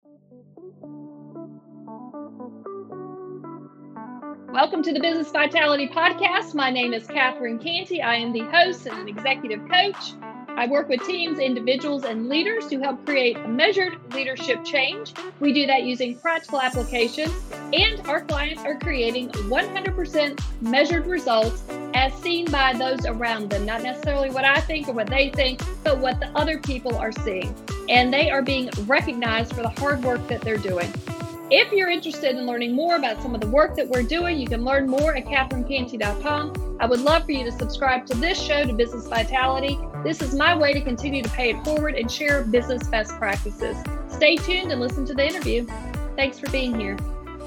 Welcome to the Business Vitality Podcast. My name is Catherine Canty. I am the host and an executive coach. I work with teams, individuals, and leaders to help create a measured leadership change. We do that using practical application, and our clients are creating 100% measured results as seen by those around them. Not necessarily what I think or what they think, but what the other people are seeing. And they are being recognized for the hard work that they're doing. If you're interested in learning more about some of the work that we're doing, you can learn more at catherinecanty.com. I would love for you to subscribe to this show, to Business Vitality. This is my way to continue to pay it forward and share business best practices. Stay tuned and listen to the interview. Thanks for being here.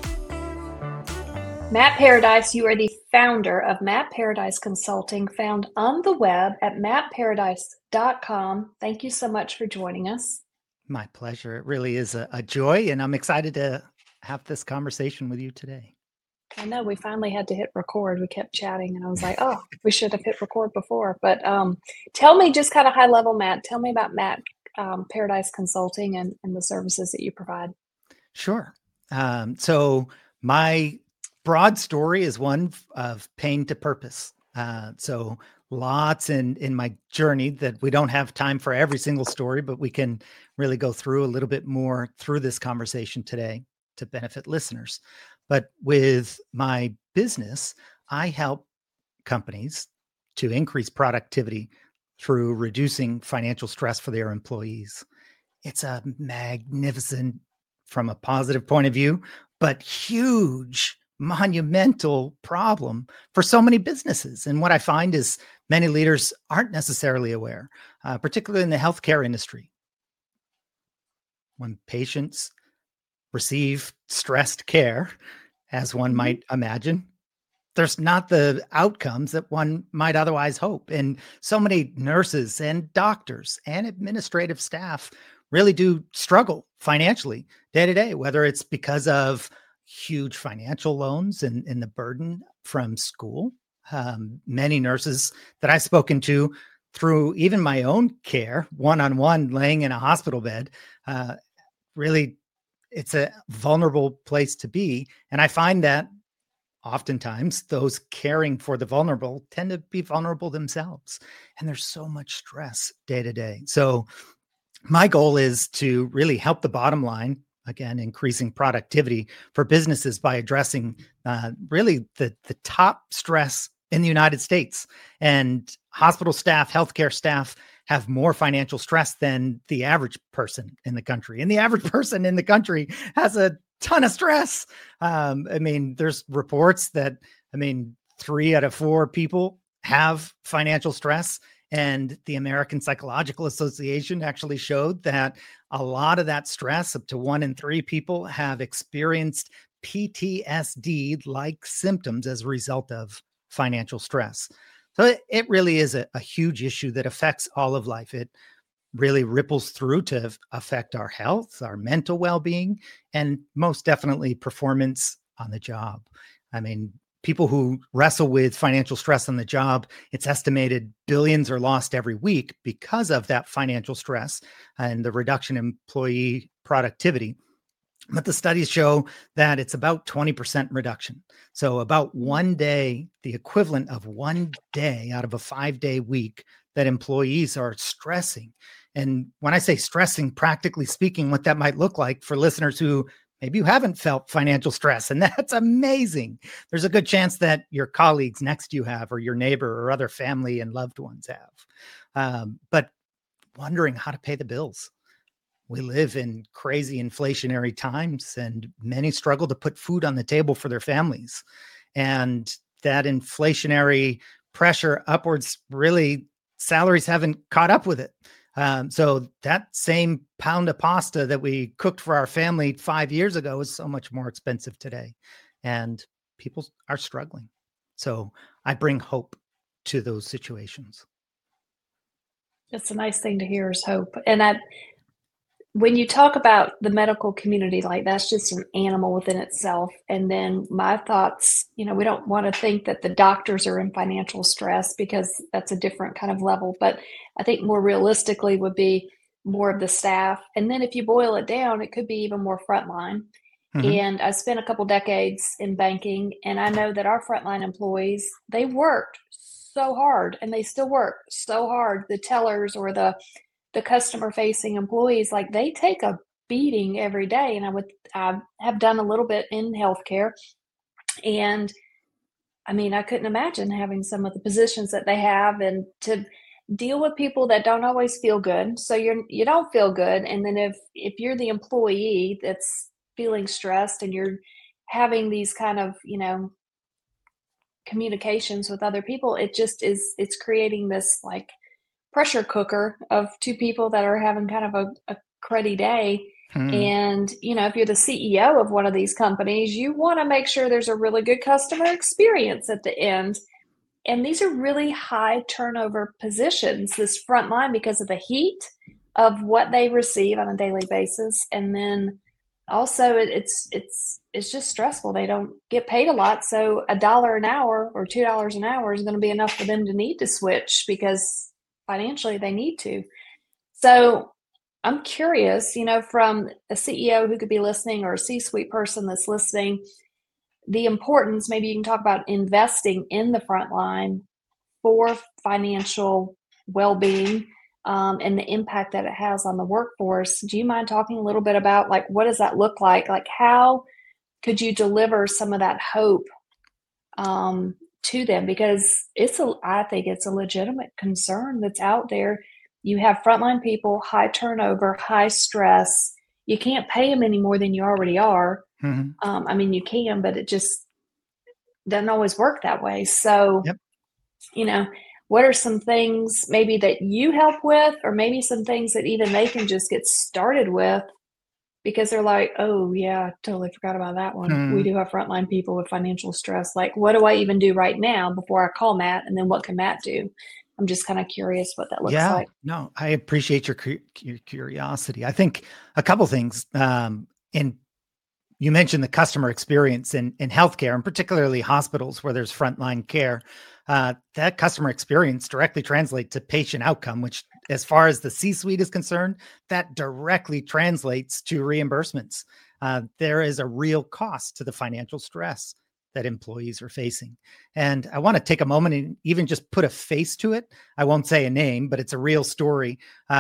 Matt Paradise, you are the founder of Matt Paradise Consulting, found on the web at mattparadise.com. Thank you so much for joining us. My pleasure. It really is a joy, and I'm excited to have this conversation with you today. I know we finally had to hit record. We kept chatting, and I was like, oh, we should have hit record before. But tell me, just kind of high level, Matt, tell me about Matt Paradise Consulting and the services that you provide. Sure. So my broad story is one of pain to purpose. So lots in my journey that we don't have time for every single story, but we can really go through a little bit more through this conversation today to benefit listeners. But with my business, I help companies to increase productivity through reducing financial stress for their employees. It's a magnificent, from a positive point of view, but huge, monumental problem for so many businesses. And what I find is many leaders aren't necessarily aware, particularly in the healthcare industry. When patients receive stressed care, as one might imagine, there's not the outcomes that one might otherwise hope. And so many nurses and doctors and administrative staff really do struggle financially day to day, whether it's because of huge financial loans and the burden from school. Many nurses that I've spoken to through even my own care, one-on-one, laying in a hospital bed, really, it's a vulnerable place to be. And I find that oftentimes those caring for the vulnerable tend to be vulnerable themselves. And there's so much stress day to day. So my goal is to really help the bottom line, again, increasing productivity for businesses by addressing really the top stress in the United States. And hospital staff, healthcare staff have more financial stress than the average person in the country. And the average person in the country has a ton of stress. There's reports that, 3 out of 4 people have financial stress. And the American Psychological Association actually showed that a lot of that stress, up to 1 in 3 people, have experienced PTSD-like symptoms as a result of financial stress. So it really is a huge issue that affects all of life. It really ripples through to affect our health, our mental well-being, and most definitely performance on the job. People who wrestle with financial stress on the job, it's estimated billions are lost every week because of that financial stress and the reduction in employee productivity. But the studies show that it's about 20% reduction. So about one day, the equivalent of one day out of a 5-day week that employees are stressing. And when I say stressing, practically speaking, what that might look like for listeners who maybe you haven't felt financial stress, and that's amazing. There's a good chance that your colleagues next to you have, or your neighbor or other family and loved ones have. But wondering how to pay the bills. We live in crazy inflationary times, and many struggle to put food on the table for their families. And that inflationary pressure upwards, really, salaries haven't caught up with it. So that same pound of pasta that we cooked for our family 5 years ago is so much more expensive today. And people are struggling. So I bring hope to those situations. It's a nice thing to hear, is hope. And when you talk about the medical community, like, that's just an animal within itself. And then my thoughts, we don't want to think that the doctors are in financial stress, because that's a different kind of level. But I think more realistically would be more of the staff. And then if you boil it down, it could be even more frontline. And I spent a couple decades in banking, and I know that our frontline employees, they worked so hard, and they still work so hard. The tellers or the customer facing employees, like, they take a beating every day. And I have done a little bit in healthcare, and I mean, I couldn't imagine having some of the positions that they have, and to deal with people that don't always feel good. So you don't feel good, and then if you're the employee that's feeling stressed, and you're having these kind of, communications with other people, it's creating this, like, pressure cooker of two people that are having kind of a cruddy day. And, if you're the CEO of one of these companies, you want to make sure there's a really good customer experience at the end. And these are really high turnover positions, this front line, because of the heat of what they receive on a daily basis. And then also it's just stressful. They don't get paid a lot. So $1 an hour or $2 an hour is going to be enough for them to need to switch, because financially they need to. So I'm curious, from a CEO who could be listening, or a C-suite person that's listening, the importance, maybe you can talk about investing in the front line for financial well-being, and the impact that it has on the workforce. Do you mind talking a little bit about, like, what does that look like? Like, how could you deliver some of that hope to them? Because I think it's a legitimate concern that's out there. You have frontline people, high turnover, high stress. You can't pay them any more than you already are. I mean, you can, but it just doesn't always work that way. So, what are some things maybe that you help with, or maybe some things that even they can just get started with, because they're like, oh yeah, I totally forgot about that one. We do have frontline people with financial stress. Like, what do I even do right now before I call Matt? And then what can Matt do? I'm just kind of curious what that looks like. No, I appreciate your curiosity. I think a couple things. And you mentioned the customer experience in healthcare, and particularly hospitals where there's frontline care. That customer experience directly translates to patient outcome, which, as far as the C-suite is concerned, that directly translates to reimbursements. There is a real cost to the financial stress that employees are facing. And I want to take a moment and even just put a face to it. I won't say a name, but it's a real story.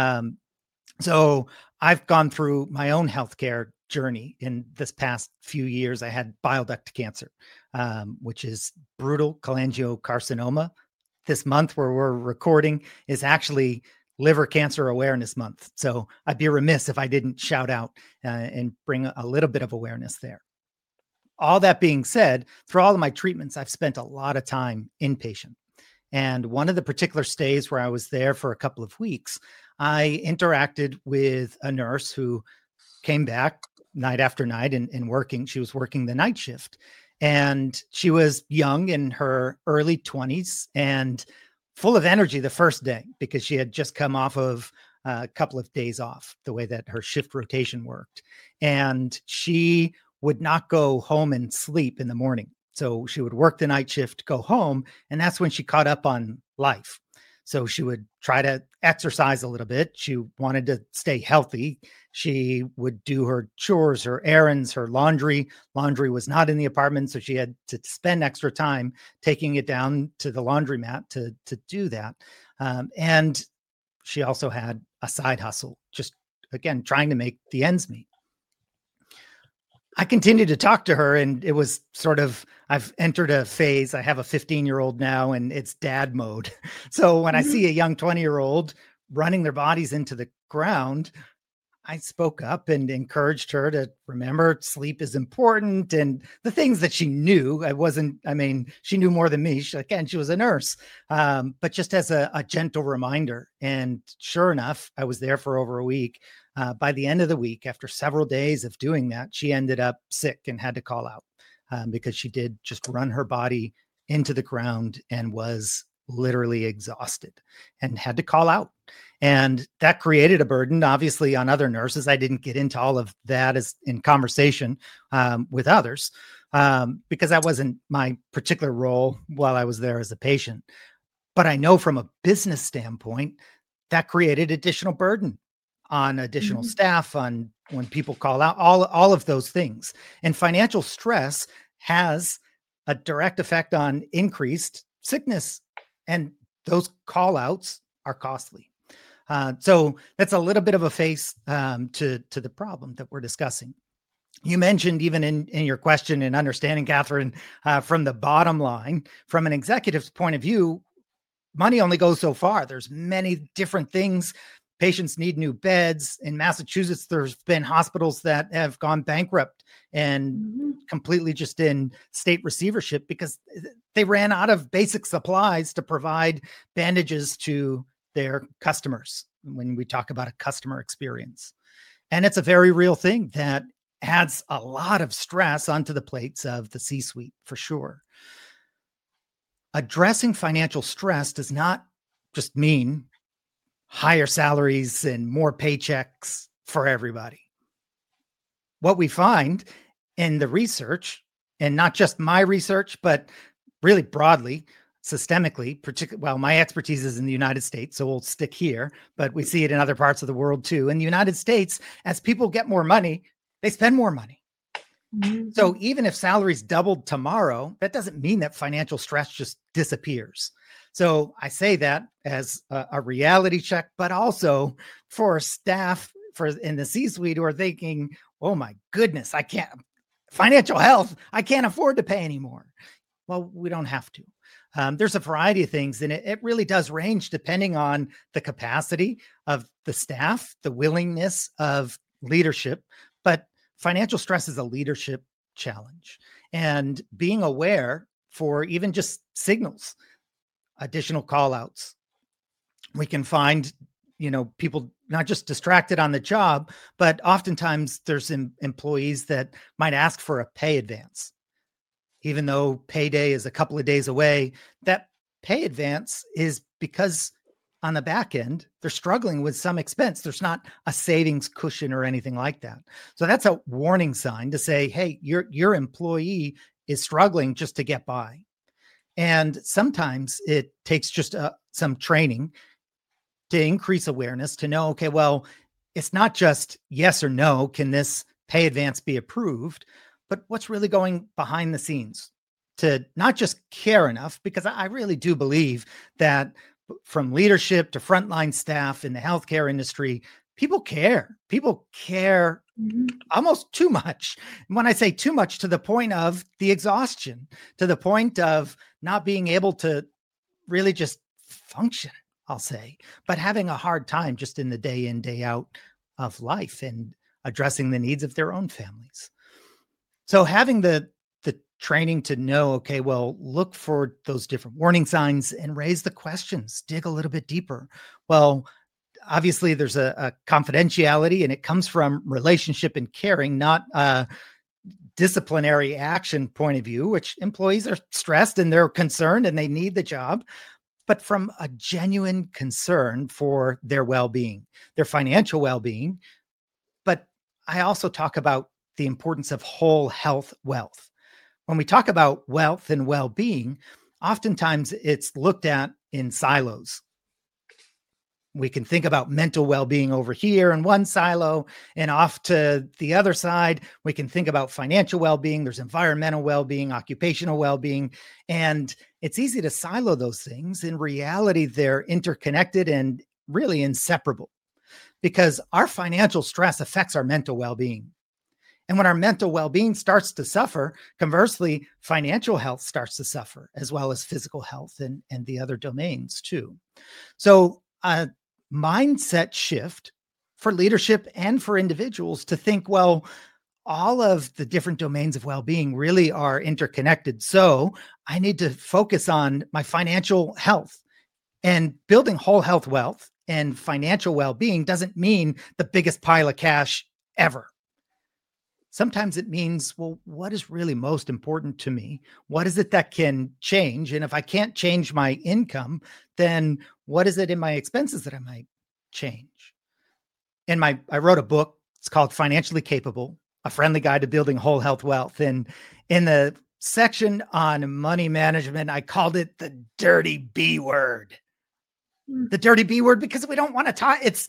So I've gone through my own healthcare journey in this past few years. I had bile duct cancer, which is brutal cholangiocarcinoma. This month where we're recording is actually Liver Cancer Awareness Month. So I'd be remiss if I didn't shout out and bring a little bit of awareness there. All that being said, through all of my treatments, I've spent a lot of time inpatient. And one of the particular stays where I was there for a couple of weeks, I interacted with a nurse who came back night after night and working. She was working the night shift, and she was young, in her early 20s, and full of energy the first day, because she had just come off of a couple of days off, the way that her shift rotation worked. And she would not go home and sleep in the morning. So she would work the night shift, go home, and that's when she caught up on life. So she would try to exercise a little bit. She wanted to stay healthy. She would do her chores, her errands, her laundry. Laundry was not in the apartment, so she had to spend extra time taking it down to the laundromat to do that. And she also had a side hustle, just, again, trying to make the ends meet. I continued to talk to her, and it was sort of, I've entered a phase. I have a 15-year-old now, and it's dad mode. So when I see a young 20-year-old running their bodies into the ground, I spoke up and encouraged her to remember sleep is important, and the things that she knew. She knew more than me. She was a nurse, but just as a gentle reminder. And sure enough, I was there for over a week. By the end of the week, after several days of doing that, she ended up sick and had to call out because she did just run her body into the ground and was literally exhausted and had to call out. And that created a burden, obviously, on other nurses. I didn't get into all of that as in conversation with others because that wasn't my particular role while I was there as a patient. But I know from a business standpoint, that created additional burden. on additional staff, on when people call out, all of those things. And financial stress has a direct effect on increased sickness, and those call outs are costly. So that's a little bit of a face to the problem that we're discussing. You mentioned even in your question and understanding, Catherine, from the bottom line, from an executive's point of view, money only goes so far. There's many different things. Patients need new beds. In Massachusetts, there's been hospitals that have gone bankrupt and completely just in state receivership because they ran out of basic supplies to provide bandages to their customers when we talk about a customer experience. And it's a very real thing that adds a lot of stress onto the plates of the C-suite for sure. Addressing financial stress does not just mean higher salaries and more paychecks for everybody. What we find in the research, and not just my research, but really broadly, systemically, particularly, well, my expertise is in the United States, so we'll stick here, but we see it in other parts of the world too. In the United States, as people get more money, they spend more money. So even if salaries doubled tomorrow, that doesn't mean that financial stress just disappears. So I say that as a reality check, but also for staff in the C-suite who are thinking, oh my goodness, financial health, I can't afford to pay anymore. Well, we don't have to. There's a variety of things, and it really does range depending on the capacity of the staff, the willingness of leadership, but financial stress is a leadership challenge, and being aware for even just signals, additional call outs. We can find, people not just distracted on the job, but oftentimes there's employees that might ask for a pay advance. Even though payday is a couple of days away, that pay advance is because on the back end, they're struggling with some expense. There's not a savings cushion or anything like that. So that's a warning sign to say, hey, your employee is struggling just to get by. And sometimes it takes just some training to increase awareness to know, okay, well, it's not just yes or no, can this pay advance be approved, but what's really going behind the scenes to not just care enough, because I really do believe that from leadership to frontline staff in the healthcare industry, people care. People care almost too much. And when I say too much, to the point of the exhaustion, to the point of not being able to really just function, I'll say, but having a hard time just in the day in, day out of life and addressing the needs of their own families. So having the training to know, okay, well, look for those different warning signs and raise the questions, dig a little bit deeper. Well, obviously there's a confidentiality, and it comes from relationship and caring, not a disciplinary action point of view, which employees are stressed and they're concerned and they need the job, but from a genuine concern for their well-being, their financial well-being. But I also talk about the importance of whole health wealth. When we talk about wealth and well-being, oftentimes it's looked at in silos. We can think about mental well-being over here in one silo, and off to the other side, we can think about financial well-being. There's environmental well-being, occupational well-being, and it's easy to silo those things. In reality, they're interconnected and really inseparable, because our financial stress affects our mental well-being. And when our mental well-being starts to suffer, conversely, financial health starts to suffer, as well as physical health and the other domains too. So a mindset shift for leadership and for individuals to think, well, all of the different domains of well-being really are interconnected. So I need to focus on my financial health, and building whole health wealth and financial well-being doesn't mean the biggest pile of cash ever. Sometimes it means, well, what is really most important to me? What is it that can change? And if I can't change my income, then what is it in my expenses that I might change? And I wrote a book. It's called Financially Capable, A Friendly Guide to Building Whole Health Wealth. And in the section on money management, I called it the dirty B word. The dirty B word, because we don't want to talk.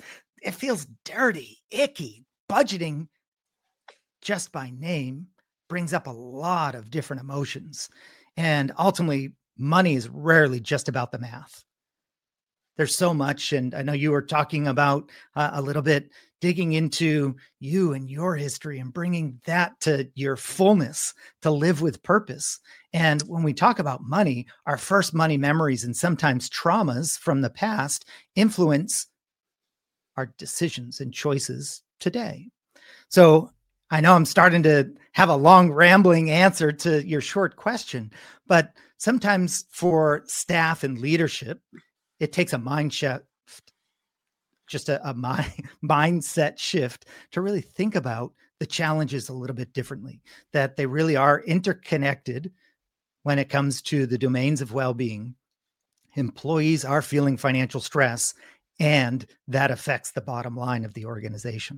it feels dirty, icky. Budgeting, just by name, brings up a lot of different emotions. And ultimately, money is rarely just about the math. There's so much. And I know you were talking about a little bit digging into you and your history and bringing that to your fullness to live with purpose. And when we talk about money, our first money memories and sometimes traumas from the past influence our decisions and choices today. So I know I'm starting to have a long rambling answer to your short question, but sometimes for staff and leadership, it takes a mind shift, just a mindset shift to really think about the challenges a little bit differently, that they really are interconnected when it comes to the domains of well-being. Employees are feeling financial stress, and that affects the bottom line of the organization.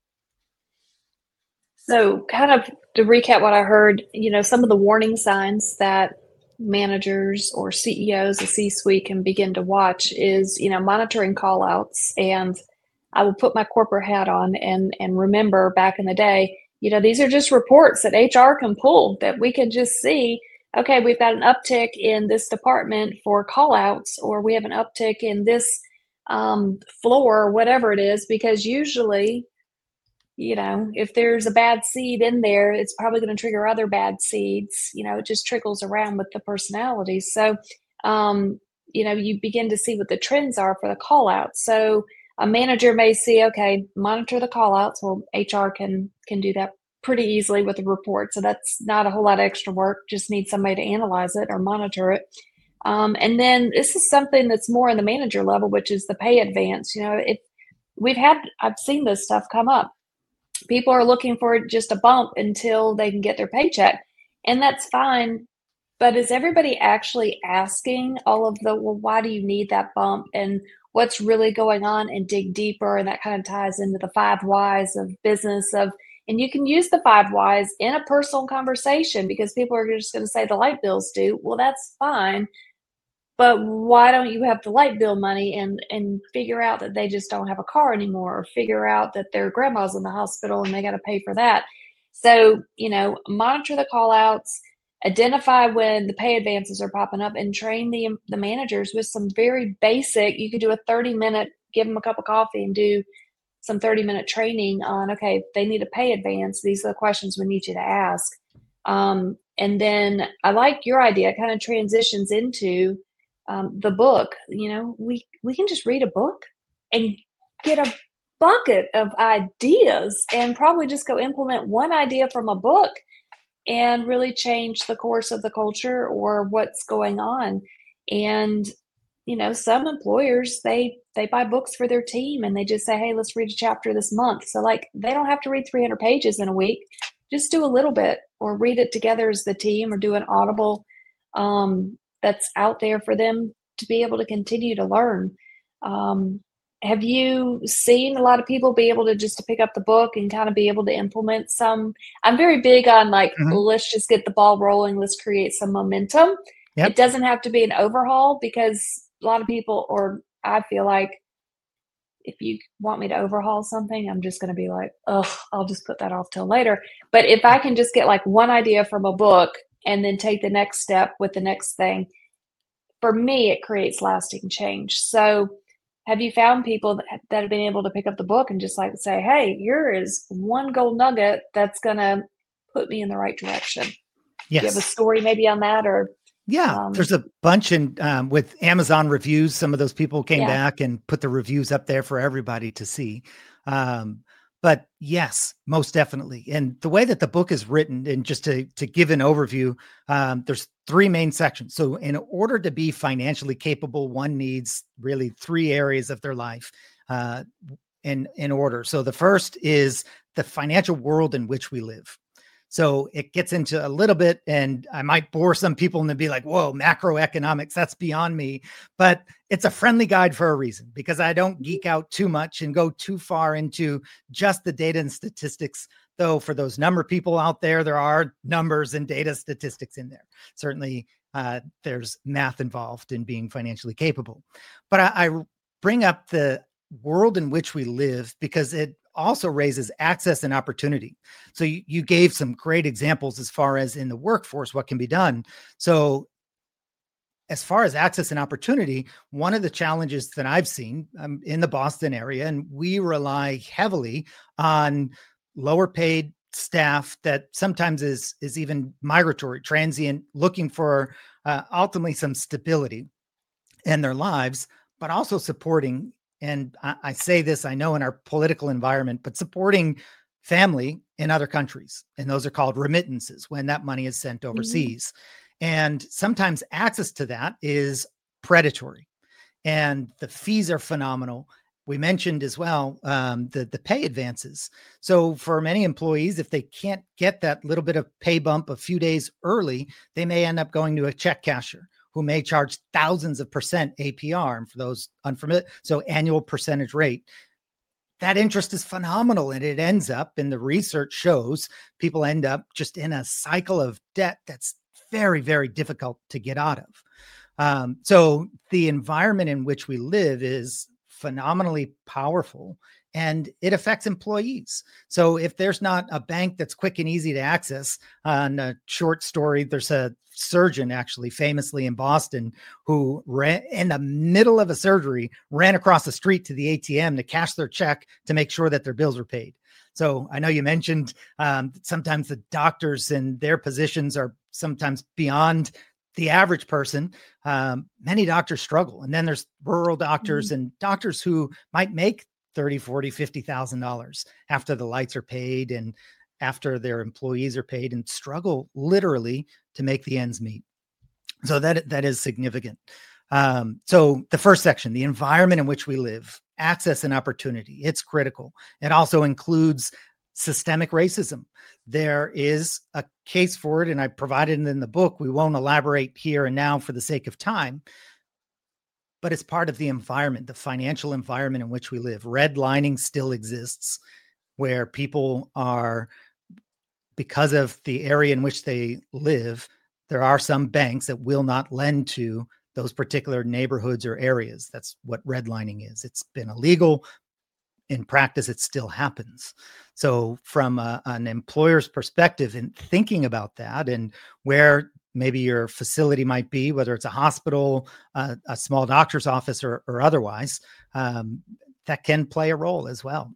So kind of to recap what I heard, some of the warning signs that managers or CEOs, the C-suite can begin to watch is, monitoring call outs. And I will put my corporate hat on and remember back in the day, these are just reports that HR can pull that we can just see, okay, we've got an uptick in this department for call outs, or we have an uptick in this floor, whatever it is, because usually, if there's a bad seed in there, it's probably going to trigger other bad seeds. It just trickles around with the personalities. So, you begin to see what the trends are for the call outs. So a manager may see, okay, monitor the call outs. Well, HR can do that pretty easily with a report. So that's not a whole lot of extra work. Just need somebody to analyze it or monitor it. And then this is something that's more in the manager level, which is the pay advance. I've seen this stuff come up. People are looking for just a bump until they can get their paycheck, and that's fine. But is everybody actually asking all of well, why do you need that bump, and what's really going on, and dig deeper? And that kind of ties into the 5 whys of business and you can use the 5 whys in a personal conversation, because people are just going to say the light bills due. Well, that's fine. But why don't you have the light bill money and figure out that they just don't have a car anymore, or figure out that their grandma's in the hospital and they got to pay for that? So, monitor the call outs, identify when the pay advances are popping up, and train the managers with some very basic. You could do a 30-minute, give them a cup of coffee and do some 30-minute training on, okay, if they need a pay advance, these are the questions we need you to ask. And then I like your idea, kind of transitions into the book. We can just read a book and get a bucket of ideas and probably just go implement one idea from a book and really change the course of the culture or what's going on. And some employers, they buy books for their team and they just say, hey, let's read a chapter this month. So they don't have to read 300 pages in a week. Just do a little bit, or read it together as the team, or do an Audible that's out there for them to be able to continue to learn. Have you seen a lot of people be able to just pick up the book and kind of be able to implement some? I'm very big on let's just get the ball rolling. Let's create some momentum. Yep. It doesn't have to be an overhaul, because a lot of people, or I feel like, if you want me to overhaul something, I'm just going to be like, oh, I'll just put that off till later. But if I can just get one idea from a book and then take the next step with the next thing, for me, it creates lasting change. So have you found people that have been able to pick up the book and just say, hey, here is one gold nugget that's going to put me in the right direction? Yes. Do you have a story maybe on that? Or yeah, there's a bunch. And with Amazon reviews, some of those people came back and put the reviews up there for everybody to see. But yes, most definitely. And the way that the book is written, and just to give an overview, there's 3 main sections. So in order to be financially capable, one needs really 3 areas of their life in order. So the first is the financial world in which we live. So it gets into a little bit, and I might bore some people and be like, whoa, macroeconomics, that's beyond me. But it's a friendly guide for a reason, because I don't geek out too much and go too far into just the data and statistics. Though for those number people out there, there are numbers and data statistics in there. Certainly there's math involved in being financially capable. But I bring up the world in which we live because it also raises access and opportunity. So you gave some great examples as far as in the workforce, what can be done. So as far as access and opportunity, one of the challenges that I've seen in the Boston area, and we rely heavily on lower paid staff that sometimes is even migratory, transient, looking for ultimately some stability in their lives, but also supporting, and I say this, I know in our political environment, but supporting family in other countries. And those are called remittances when that money is sent overseas. And sometimes access to that is predatory and the fees are phenomenal. We mentioned as well the pay advances. So for many employees, if they can't get that little bit of pay bump a few days early, they may end up going to a check casher who may charge thousands of percent APR. And for those unfamiliar, so annual percentage rate. That interest is phenomenal. And it ends up, and the research shows, people end up just in a cycle of debt that's very, very difficult to get out of. So the environment in which we live is phenomenally powerful and it affects employees. So if there's not a bank that's quick and easy to access, on a short story, there's a surgeon actually famously in Boston who ran in the middle of a surgery, ran across the street to the ATM to cash their check to make sure that their bills were paid. So I know you mentioned sometimes the doctors and their positions are sometimes beyond the average person. Many doctors struggle. And then there's rural doctors and doctors who might make $30,000, $40,000, $50,000 after the lights are paid and after their employees are paid, and struggle literally to make the ends meet. So that is significant. So the first section, the environment in which we live, access and opportunity, it's critical. It also includes systemic racism. There is a case for it, and I provided it in the book. We won't elaborate here and now for the sake of time, but it's part of the environment, the financial environment in which we live. Redlining still exists, where people are, because of the area in which they live, there are some banks that will not lend to those particular neighborhoods or areas. That's what redlining is. It's been illegal. In practice, it still happens. So from an employer's perspective, in thinking about that and where maybe your facility might be, whether it's a hospital, a small doctor's office, or otherwise, that can play a role as well.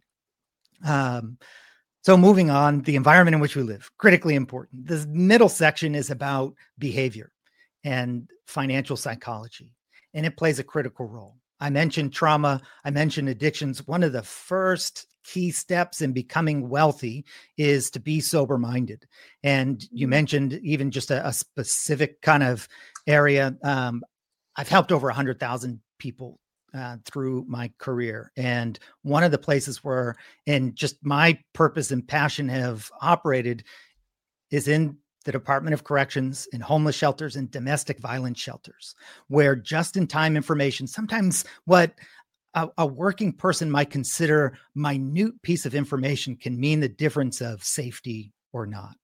So moving on, the environment in which we live, critically important. This middle section is about behavior and financial psychology, and it plays a critical role. I mentioned trauma. I mentioned addictions. One of the first key steps in becoming wealthy is to be sober-minded. And you mentioned even just a specific kind of area. I've helped over 100,000 people through my career. And one of the places where, and just my purpose and passion have operated, is in the Department of Corrections, in homeless shelters, and domestic violence shelters, where just-in-time information, sometimes what a working person might consider minute piece of information, can mean the difference of safety or not.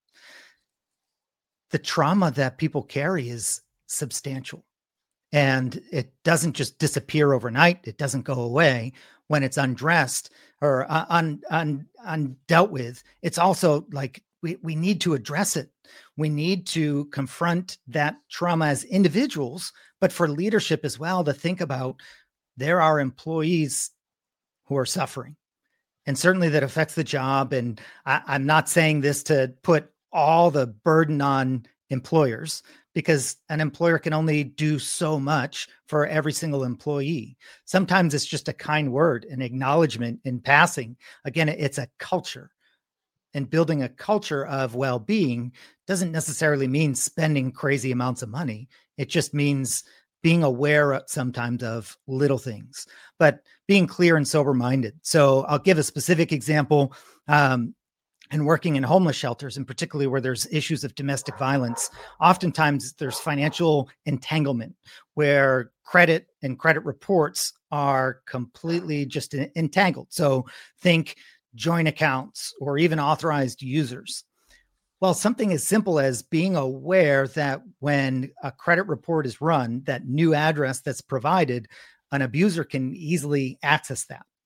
The trauma that people carry is substantial, and it doesn't just disappear overnight. It doesn't go away when it's undressed or undealt with. It's also like we need to address it. We need to confront that trauma as individuals, but for leadership as well, to think about, there are employees who are suffering, and certainly that affects the job. And I'm not saying this to put all the burden on employers, because an employer can only do so much for every single employee. Sometimes it's just a kind word, an acknowledgement in passing. Again, it's a culture. And building a culture of well-being doesn't necessarily mean spending crazy amounts of money. It just means being aware sometimes of little things, but being clear and sober-minded. So I'll give a specific example. And working in homeless shelters, and particularly where there's issues of domestic violence, oftentimes there's financial entanglement where credit and credit reports are completely just entangled. So think joint accounts or even authorized users. Well, something as simple as being aware that when a credit report is run, that new address that's provided, an abuser can easily access that.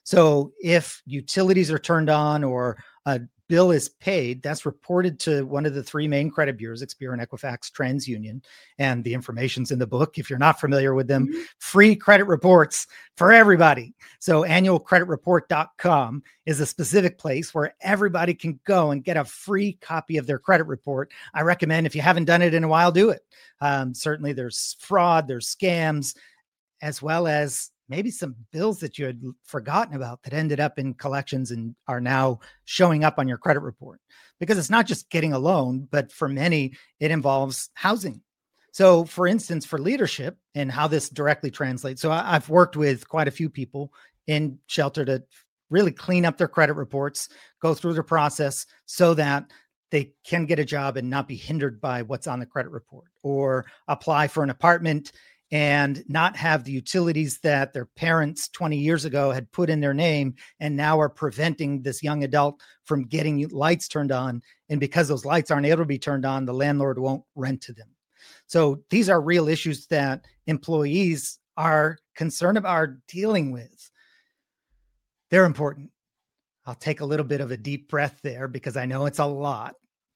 So if utilities are turned on or a bill is paid, that's reported to one of the three main credit bureaus, Experian, Equifax, TransUnion, and the information's in the book. If you're not familiar with them, free credit reports for everybody. So annualcreditreport.com is a specific place where everybody can go and get a free copy of their credit report. I recommend, if you haven't done it in a while, do it. Certainly there's fraud, there's scams, as well as maybe some bills that you had forgotten about that ended up in collections and are now showing up on your credit report. Because it's not just getting a loan, but for many, it involves housing. So for instance, for leadership and how this directly translates. So I've worked with quite a few people in shelter to really clean up their credit reports, go through the process so that they can get a job and not be hindered by what's on the credit report, or apply for an apartment and not have the utilities that their parents 20 years ago had put in their name and now are preventing this young adult from getting lights turned on. And because those lights aren't able to be turned on, the landlord won't rent to them. So these are real issues that employees are concerned about, are dealing with. They're important. I'll take a little bit of a deep breath there because I know it's a lot.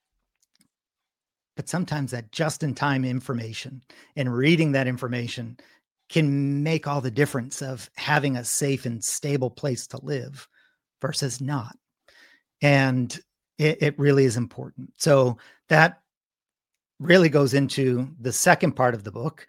But sometimes that just-in-time information and reading that information can make all the difference of having a safe and stable place to live versus not. And it really is important. So that really goes into the second part of the book.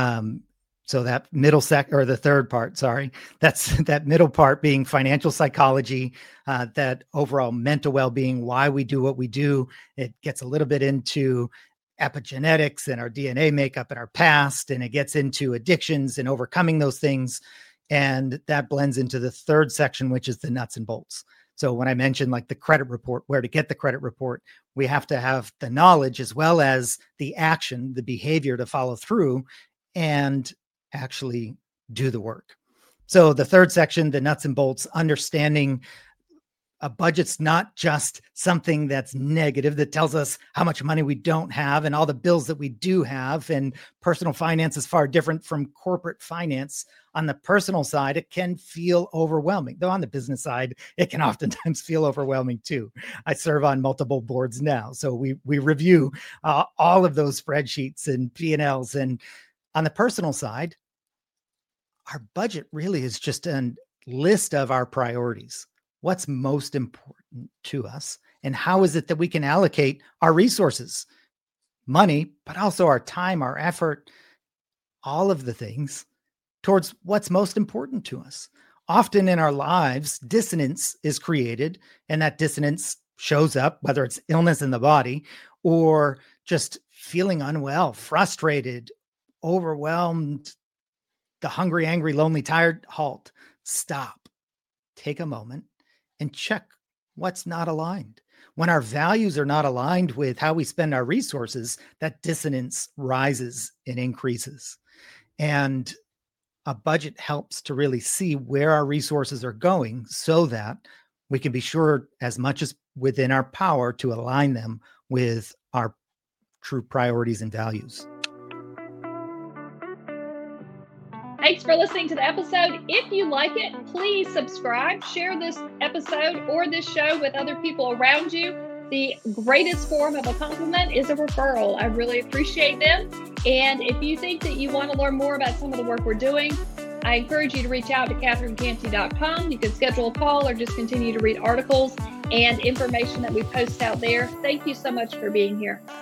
So that the third part, sorry, that's that middle part being financial psychology, that overall mental well-being, why we do what we do. It gets a little bit into epigenetics and our DNA makeup and our past, and it gets into addictions and overcoming those things. And that blends into the third section, which is the nuts and bolts. So when I mentioned like the credit report, where to get the credit report, we have to have the knowledge as well as the action, the behavior to follow through and actually do the work. So the third section, the nuts and bolts, understanding a budget's not just something that's negative that tells us how much money we don't have and all the bills that we do have. And personal finance is far different from corporate finance. On the personal side, it can feel overwhelming, though on the business side, it can oftentimes feel overwhelming too. I serve on multiple boards now, so we review all of those spreadsheets and P&Ls. And on the personal side, our budget really is just a list of our priorities. What's most important to us, and how is it that we can allocate our resources, money, but also our time, our effort, all of the things towards what's most important to us. Often in our lives, dissonance is created, and that dissonance shows up, whether it's illness in the body or just feeling unwell, frustrated, overwhelmed, the hungry, angry, lonely, tired. Halt, stop, take a moment and check what's not aligned. When our values are not aligned with how we spend our resources, that dissonance rises and increases. And a budget helps to really see where our resources are going so that we can be sure, as much as within our power, to align them with our true priorities and values. Thanks for listening to the episode. If you like it, please subscribe, share this episode or this show with other people around you. The greatest form of a compliment is a referral. I really appreciate them. And if you think that you want to learn more about some of the work we're doing, I encourage you to reach out to CatherineCanty.com. You can schedule a call or just continue to read articles and information that we post out there. Thank you so much for being here.